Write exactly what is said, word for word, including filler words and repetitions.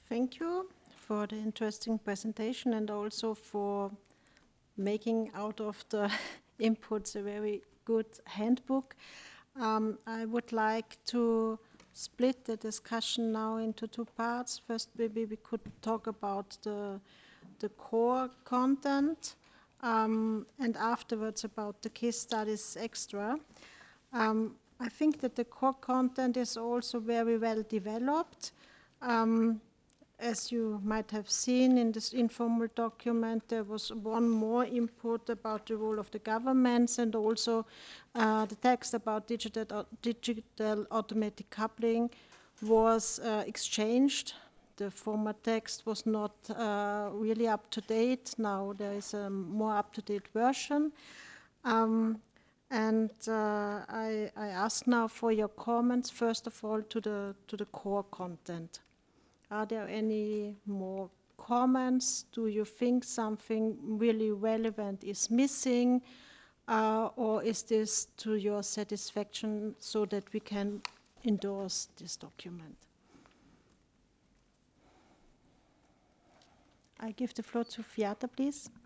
Thank you for the interesting presentation and also for making out of the inputs a very good handbook. Um, I would like to split the discussion now into two parts. First, maybe we could talk about the, the core content, um, and afterwards about the case studies extra. Um, I think that the core content is also very well developed. Um, as you might have seen in this informal document, there was one more input about the role of the governments, and also uh, the text about digital, digital automatic coupling was uh, exchanged. The former text was not uh, really up to date. Now there is a more up to date version. Um, and uh, I, I ask now for your comments, first of all, to the, to the core content. Are there any more comments? Do you think something really relevant is missing? Uh, or is this to your satisfaction so that we can endorse this document? I give the floor to Fiata, please.